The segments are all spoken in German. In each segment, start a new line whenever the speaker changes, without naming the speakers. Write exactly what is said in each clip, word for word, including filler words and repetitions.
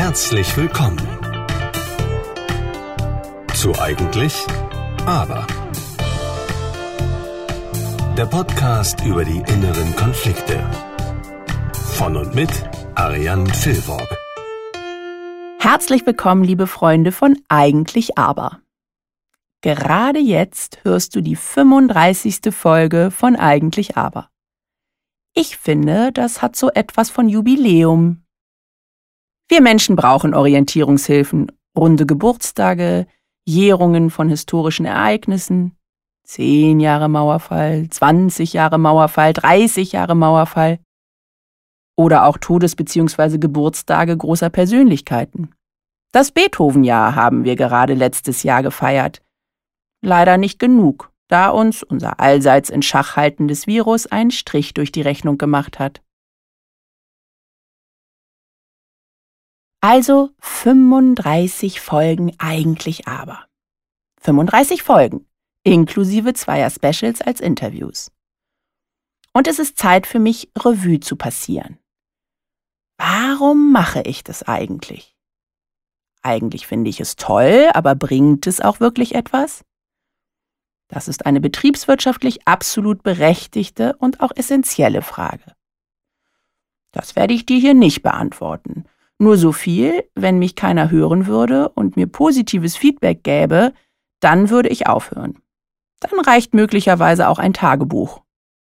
Herzlich willkommen zu Eigentlich Aber. Der Podcast über die inneren Konflikte. Von und mit Ariane Filborg.
Herzlich willkommen, liebe Freunde von Eigentlich Aber. Gerade jetzt hörst du die fünfunddreißigste Folge von Eigentlich Aber. Ich finde, das hat so etwas von Jubiläum. Wir Menschen brauchen Orientierungshilfen, runde Geburtstage, Jährungen von historischen Ereignissen, zehn Jahre Mauerfall, zwanzig Jahre Mauerfall, dreißig Jahre Mauerfall oder auch Todes- bzw. Geburtstage großer Persönlichkeiten. Das Beethoven-Jahr haben wir gerade letztes Jahr gefeiert. Leider nicht genug, da uns unser allseits in Schach haltendes Virus einen Strich durch die Rechnung gemacht hat. Also fünfunddreißig Folgen Eigentlich Aber. fünfunddreißig Folgen, inklusive zweier Specials als Interviews. Und es ist Zeit für mich, Revue zu passieren. Warum mache ich das eigentlich? Eigentlich finde ich es toll, aber bringt es auch wirklich etwas? Das ist eine betriebswirtschaftlich absolut berechtigte und auch essentielle Frage. Das werde ich dir hier nicht beantworten. Nur so viel, wenn mich keiner hören würde und mir positives Feedback gäbe, dann würde ich aufhören. Dann reicht möglicherweise auch ein Tagebuch.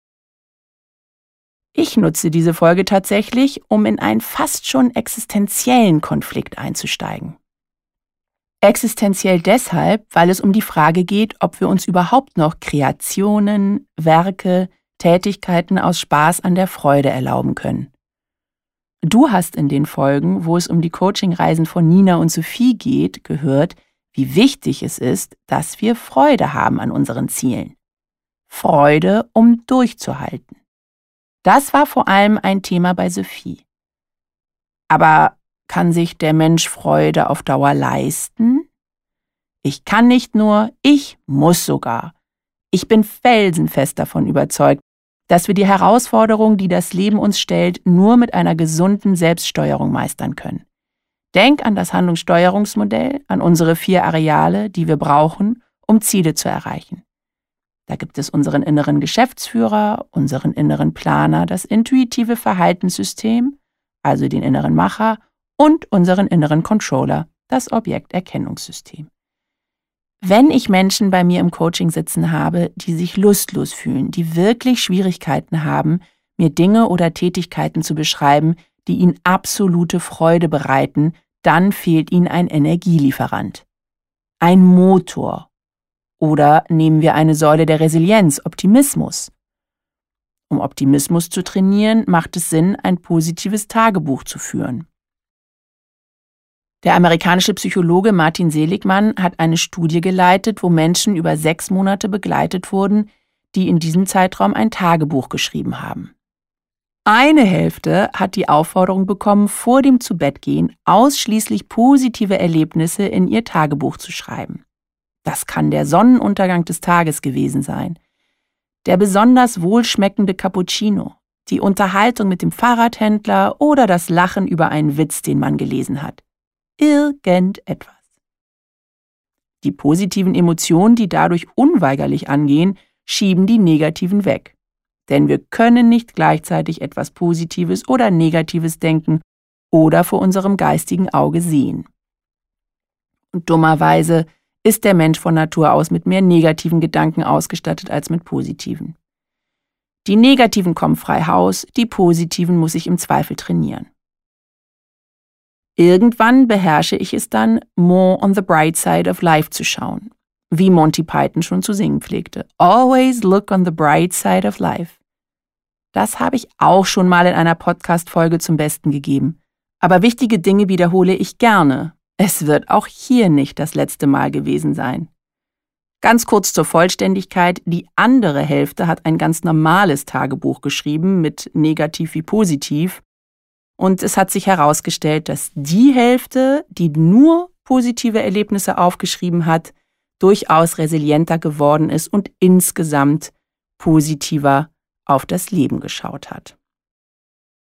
Ich nutze diese Folge tatsächlich, um in einen fast schon existenziellen Konflikt einzusteigen. Existenziell deshalb, weil es um die Frage geht, ob wir uns überhaupt noch Kreationen, Werke, Tätigkeiten aus Spaß an der Freude erlauben können. Du hast in den Folgen, wo es um die Coachingreisen von Nina und Sophie geht, gehört, wie wichtig es ist, dass wir Freude haben an unseren Zielen. Freude, um durchzuhalten. Das war vor allem ein Thema bei Sophie. Aber kann sich der Mensch Freude auf Dauer leisten? Ich kann nicht nur, ich muss sogar. Ich bin felsenfest davon überzeugt, dass wir die Herausforderungen, die das Leben uns stellt, nur mit einer gesunden Selbststeuerung meistern können. Denk an das Handlungssteuerungsmodell, an unsere vier Areale, die wir brauchen, um Ziele zu erreichen. Da gibt es unseren inneren Geschäftsführer, unseren inneren Planer, das intuitive Verhaltenssystem, also den inneren Macher, und unseren inneren Controller, das Objekterkennungssystem. Wenn ich Menschen bei mir im Coaching sitzen habe, die sich lustlos fühlen, die wirklich Schwierigkeiten haben, mir Dinge oder Tätigkeiten zu beschreiben, die ihnen absolute Freude bereiten, dann fehlt ihnen ein Energielieferant. Ein Motor. Oder nehmen wir eine Säule der Resilienz, Optimismus. Um Optimismus zu trainieren, macht es Sinn, ein positives Tagebuch zu führen. Der amerikanische Psychologe Martin Seligman hat eine Studie geleitet, wo Menschen über sechs Monate begleitet wurden, die in diesem Zeitraum ein Tagebuch geschrieben haben. Eine Hälfte hat die Aufforderung bekommen, vor dem Zubettgehen ausschließlich positive Erlebnisse in ihr Tagebuch zu schreiben. Das kann der Sonnenuntergang des Tages gewesen sein, der besonders wohlschmeckende Cappuccino, die Unterhaltung mit dem Fahrradhändler oder das Lachen über einen Witz, den man gelesen hat. Irgendetwas. Die positiven Emotionen, die dadurch unweigerlich angehen, schieben die negativen weg. Denn wir können nicht gleichzeitig etwas Positives oder Negatives denken oder vor unserem geistigen Auge sehen. Und dummerweise ist der Mensch von Natur aus mit mehr negativen Gedanken ausgestattet als mit positiven. Die negativen kommen frei Haus, die positiven muss ich im Zweifel trainieren. Irgendwann beherrsche ich es dann, more on the bright side of life zu schauen, wie Monty Python schon zu singen pflegte. Always look on the bright side of life. Das habe ich auch schon mal in einer Podcast-Folge zum Besten gegeben. Aber wichtige Dinge wiederhole ich gerne. Es wird auch hier nicht das letzte Mal gewesen sein. Ganz kurz zur Vollständigkeit, die andere Hälfte hat ein ganz normales Tagebuch geschrieben, mit negativ wie positiv. Und es hat sich herausgestellt, dass die Hälfte, die nur positive Erlebnisse aufgeschrieben hat, durchaus resilienter geworden ist und insgesamt positiver auf das Leben geschaut hat.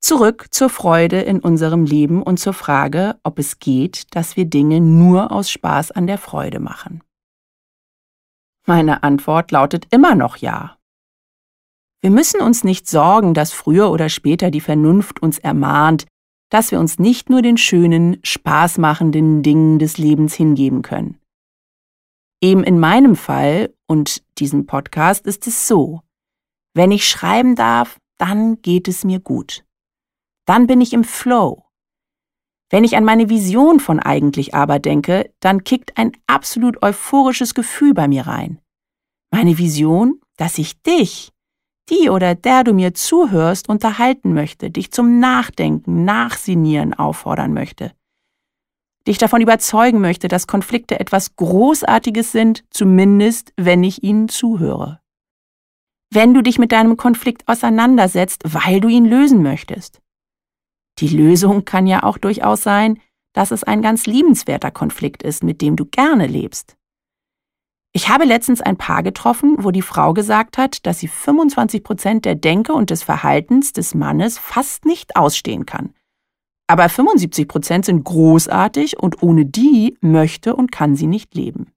Zurück zur Freude in unserem Leben und zur Frage, ob es geht, dass wir Dinge nur aus Spaß an der Freude machen. Meine Antwort lautet immer noch ja. Wir müssen uns nicht sorgen, dass früher oder später die Vernunft uns ermahnt, dass wir uns nicht nur den schönen, spaßmachenden Dingen des Lebens hingeben können. Eben in meinem Fall und diesem Podcast ist es so: Wenn ich schreiben darf, dann geht es mir gut. Dann bin ich im Flow. Wenn ich an meine Vision von Eigentlich aber denke, dann kickt ein absolut euphorisches Gefühl bei mir rein. Meine Vision, dass ich dich, die oder der du mir zuhörst, unterhalten möchte, dich zum Nachdenken, Nachsinnieren auffordern möchte. Dich davon überzeugen möchte, dass Konflikte etwas Großartiges sind, zumindest wenn ich ihnen zuhöre. Wenn du dich mit deinem Konflikt auseinandersetzt, weil du ihn lösen möchtest. Die Lösung kann ja auch durchaus sein, dass es ein ganz liebenswerter Konflikt ist, mit dem du gerne lebst. Ich habe letztens ein Paar getroffen, wo die Frau gesagt hat, dass sie fünfundzwanzig Prozent der Denke und des Verhaltens des Mannes fast nicht ausstehen kann. Aber fünfundsiebzig Prozent sind großartig und ohne die möchte und kann sie nicht leben.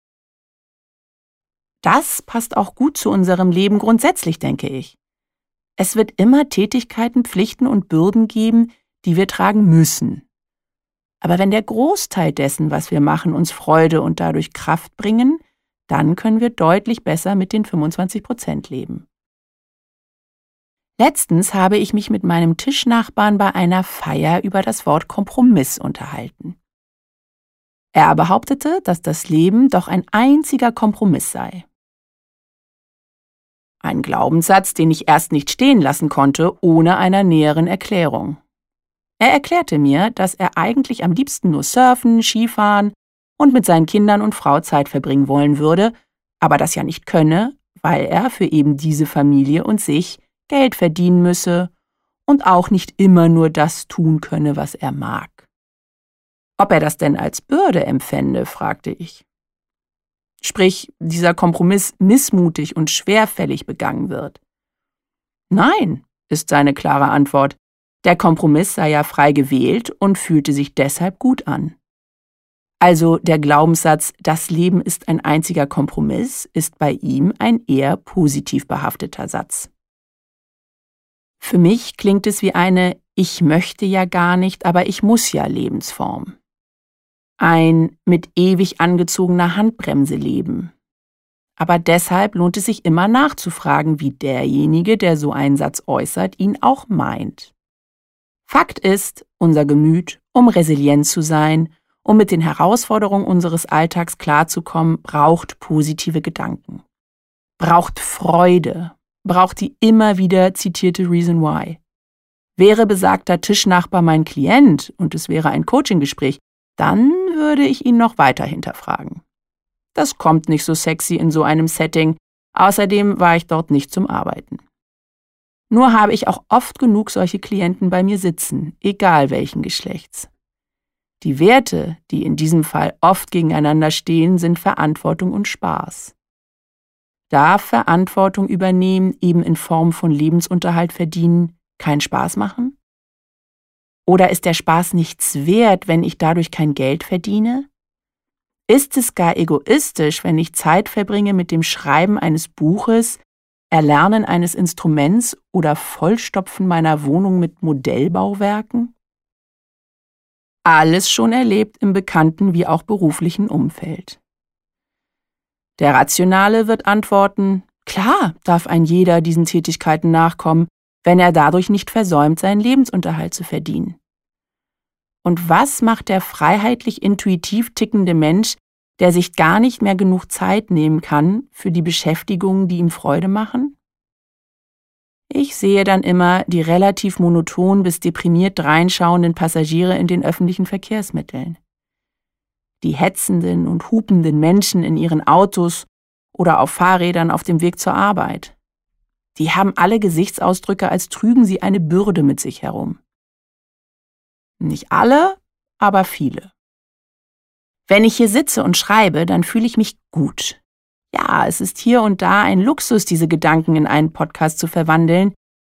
Das passt auch gut zu unserem Leben grundsätzlich, denke ich. Es wird immer Tätigkeiten, Pflichten und Bürden geben, die wir tragen müssen. Aber wenn der Großteil dessen, was wir machen, uns Freude und dadurch Kraft bringen, dann können wir deutlich besser mit den fünfundzwanzig Prozent leben. Letztens habe ich mich mit meinem Tischnachbarn bei einer Feier über das Wort Kompromiss unterhalten. Er behauptete, dass das Leben doch ein einziger Kompromiss sei. Ein Glaubenssatz, den ich erst nicht stehen lassen konnte, ohne einer näheren Erklärung. Er erklärte mir, dass er eigentlich am liebsten nur surfen, Skifahren und mit seinen Kindern und Frau Zeit verbringen wollen würde, aber das ja nicht könne, weil er für eben diese Familie und sich Geld verdienen müsse und auch nicht immer nur das tun könne, was er mag. Ob er das denn als Bürde empfände, fragte ich. Sprich, dieser Kompromiss missmutig und schwerfällig begangen wird. Nein, ist seine klare Antwort. Der Kompromiss sei ja frei gewählt und fühlte sich deshalb gut an. Also der Glaubenssatz, das Leben ist ein einziger Kompromiss, ist bei ihm ein eher positiv behafteter Satz. Für mich klingt es wie eine Ich möchte ja gar nicht, aber ich muss ja Lebensform. Ein mit ewig angezogener Handbremse leben. Aber deshalb lohnt es sich immer nachzufragen, wie derjenige, der so einen Satz äußert, ihn auch meint. Fakt ist, unser Gemüt, um resilient zu sein, um mit den Herausforderungen unseres Alltags klarzukommen, braucht positive Gedanken. Braucht Freude, braucht die immer wieder zitierte Reason Why. Wäre besagter Tischnachbar mein Klient und es wäre ein Coaching-Gespräch, dann würde ich ihn noch weiter hinterfragen. Das kommt nicht so sexy in so einem Setting, außerdem war ich dort nicht zum Arbeiten. Nur habe ich auch oft genug solche Klienten bei mir sitzen, egal welchen Geschlechts. Die Werte, die in diesem Fall oft gegeneinander stehen, sind Verantwortung und Spaß. Darf Verantwortung übernehmen, eben in Form von Lebensunterhalt verdienen, keinen Spaß machen? Oder ist der Spaß nichts wert, wenn ich dadurch kein Geld verdiene? Ist es gar egoistisch, wenn ich Zeit verbringe mit dem Schreiben eines Buches, Erlernen eines Instruments oder Vollstopfen meiner Wohnung mit Modellbauwerken? Alles schon erlebt im bekannten wie auch beruflichen Umfeld. Der Rationale wird antworten, klar darf ein jeder diesen Tätigkeiten nachkommen, wenn er dadurch nicht versäumt, seinen Lebensunterhalt zu verdienen. Und was macht der freiheitlich intuitiv tickende Mensch, der sich gar nicht mehr genug Zeit nehmen kann für die Beschäftigungen, die ihm Freude machen? Ich sehe dann immer die relativ monoton bis deprimiert dreinschauenden Passagiere in den öffentlichen Verkehrsmitteln. Die hetzenden und hupenden Menschen in ihren Autos oder auf Fahrrädern auf dem Weg zur Arbeit. Die haben alle Gesichtsausdrücke, als trügen sie eine Bürde mit sich herum. Nicht alle, aber viele. Wenn ich hier sitze und schreibe, dann fühle ich mich gut. Ja, es ist hier und da ein Luxus, diese Gedanken in einen Podcast zu verwandeln,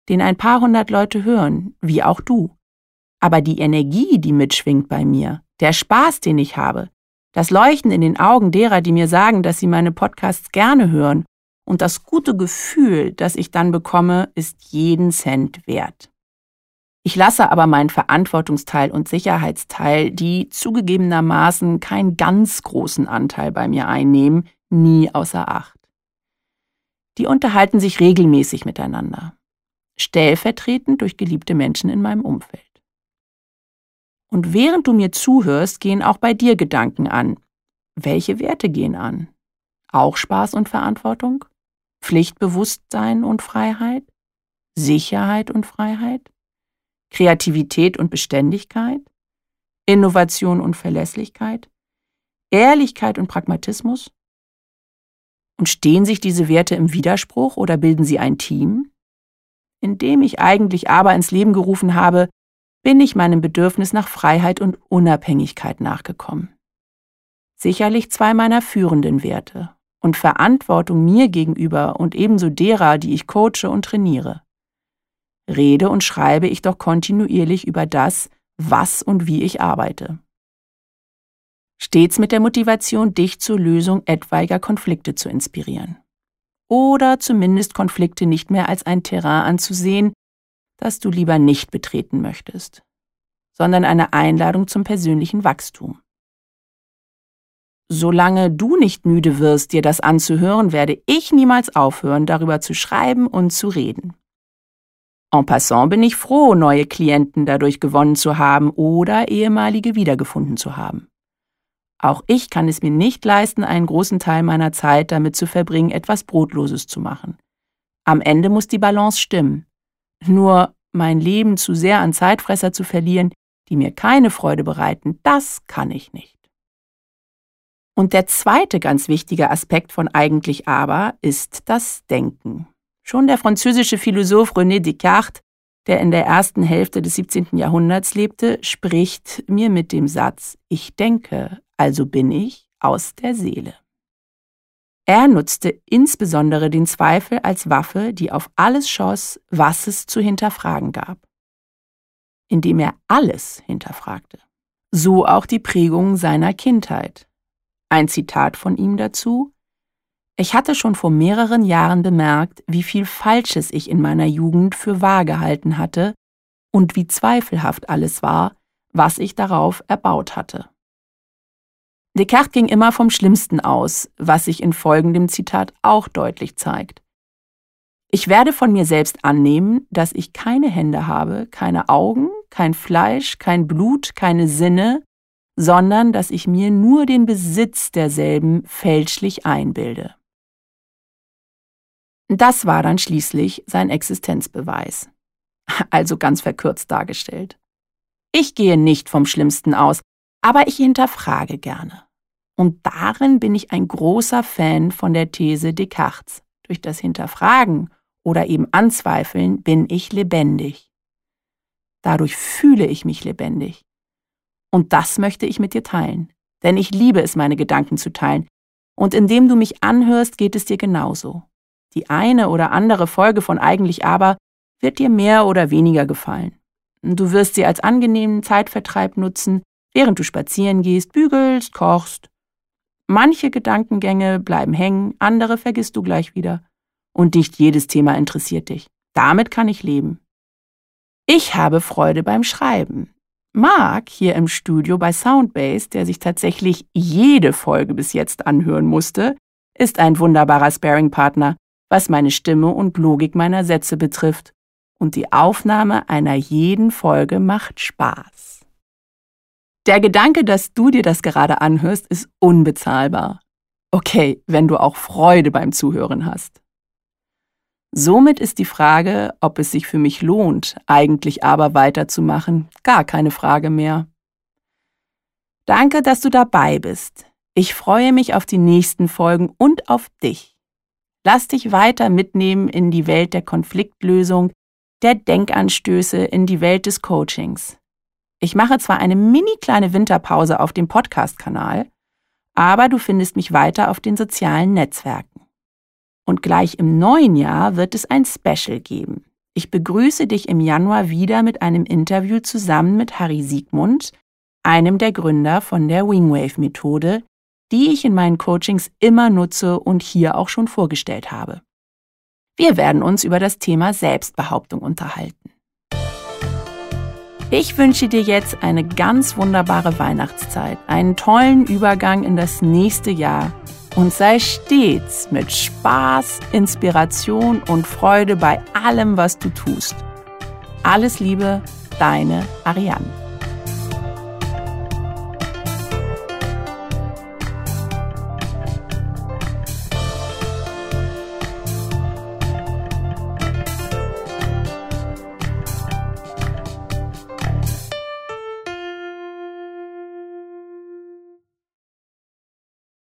den ein paar hundert Leute hören, wie auch du. Aber die Energie, die mitschwingt bei mir, der Spaß, den ich habe, das Leuchten in den Augen derer, die mir sagen, dass sie meine Podcasts gerne hören und das gute Gefühl, das ich dann bekomme, ist jeden Cent wert. Ich lasse aber meinen Verantwortungsteil und Sicherheitsteil, die zugegebenermaßen keinen ganz großen Anteil bei mir einnehmen, nie außer Acht. Die unterhalten sich regelmäßig miteinander, stellvertretend durch geliebte Menschen in meinem Umfeld. Und während du mir zuhörst, gehen auch bei dir Gedanken an. Welche Werte gehen an? Auch Spaß und Verantwortung? Pflichtbewusstsein und Freiheit? Sicherheit und Freiheit? Kreativität und Beständigkeit? Innovation und Verlässlichkeit? Ehrlichkeit und Pragmatismus? Und stehen sich diese Werte im Widerspruch oder bilden sie ein Team? Indem ich eigentlich aber ins Leben gerufen habe, bin ich meinem Bedürfnis nach Freiheit und Unabhängigkeit nachgekommen. Sicherlich zwei meiner führenden Werte und Verantwortung mir gegenüber und ebenso derer, die ich coache und trainiere. Rede und schreibe ich doch kontinuierlich über das, was und wie ich arbeite. Stets mit der Motivation, dich zur Lösung etwaiger Konflikte zu inspirieren. Oder zumindest Konflikte nicht mehr als ein Terrain anzusehen, das du lieber nicht betreten möchtest, sondern eine Einladung zum persönlichen Wachstum. Solange du nicht müde wirst, dir das anzuhören, werde ich niemals aufhören, darüber zu schreiben und zu reden. En passant bin ich froh, neue Klienten dadurch gewonnen zu haben oder ehemalige wiedergefunden zu haben. Auch ich kann es mir nicht leisten, einen großen Teil meiner Zeit damit zu verbringen, etwas Brotloses zu machen. Am Ende muss die Balance stimmen. Nur mein Leben zu sehr an Zeitfresser zu verlieren, die mir keine Freude bereiten, das kann ich nicht. Und der zweite ganz wichtige Aspekt von Eigentlich aber ist das Denken. Schon der französische Philosoph René Descartes, der in der ersten Hälfte des siebzehnten Jahrhunderts lebte, spricht mir mit dem Satz: Ich denke, also bin ich, aus der Seele. Er nutzte insbesondere den Zweifel als Waffe, die auf alles schoss, was es zu hinterfragen gab. Indem er alles hinterfragte. So auch die Prägung seiner Kindheit. Ein Zitat von ihm dazu: Ich hatte schon vor mehreren Jahren bemerkt, wie viel Falsches ich in meiner Jugend für wahr gehalten hatte und wie zweifelhaft alles war, was ich darauf erbaut hatte. Descartes ging immer vom Schlimmsten aus, was sich in folgendem Zitat auch deutlich zeigt. Ich werde von mir selbst annehmen, dass ich keine Hände habe, keine Augen, kein Fleisch, kein Blut, keine Sinne, sondern dass ich mir nur den Besitz derselben fälschlich einbilde. Das war dann schließlich sein Existenzbeweis. Also ganz verkürzt dargestellt. Ich gehe nicht vom Schlimmsten aus, aber ich hinterfrage gerne. Und darin bin ich ein großer Fan von der These Descartes. Durch das Hinterfragen oder eben Anzweifeln bin ich lebendig. Dadurch fühle ich mich lebendig. Und das möchte ich mit dir teilen, denn ich liebe es, meine Gedanken zu teilen. Und indem du mich anhörst, geht es dir genauso. Die eine oder andere Folge von Eigentlich aber wird dir mehr oder weniger gefallen. Du wirst sie als angenehmen Zeitvertreib nutzen, während du spazieren gehst, bügelst, kochst. Manche Gedankengänge bleiben hängen, andere vergisst du gleich wieder. Und nicht jedes Thema interessiert dich. Damit kann ich leben. Ich habe Freude beim Schreiben. Marc hier im Studio bei Soundbase, der sich tatsächlich jede Folge bis jetzt anhören musste, ist ein wunderbarer Sparringpartner, was meine Stimme und Logik meiner Sätze betrifft. Und die Aufnahme einer jeden Folge macht Spaß. Der Gedanke, dass du dir das gerade anhörst, ist unbezahlbar. Okay, wenn du auch Freude beim Zuhören hast. Somit ist die Frage, ob es sich für mich lohnt, eigentlich aber weiterzumachen, gar keine Frage mehr. Danke, dass du dabei bist. Ich freue mich auf die nächsten Folgen und auf dich. Lass dich weiter mitnehmen in die Welt der Konfliktlösung, der Denkanstöße, in die Welt des Coachings. Ich mache zwar eine mini kleine Winterpause auf dem Podcast-Kanal, aber du findest mich weiter auf den sozialen Netzwerken. Und gleich im neuen Jahr wird es ein Special geben. Ich begrüße dich im Januar wieder mit einem Interview zusammen mit Harry Siegmund, einem der Gründer von der Wingwave-Methode, die ich in meinen Coachings immer nutze und hier auch schon vorgestellt habe. Wir werden uns über das Thema Selbstbehauptung unterhalten. Ich wünsche dir jetzt eine ganz wunderbare Weihnachtszeit, einen tollen Übergang in das nächste Jahr und sei stets mit Spaß, Inspiration und Freude bei allem, was du tust. Alles Liebe, deine Ariane.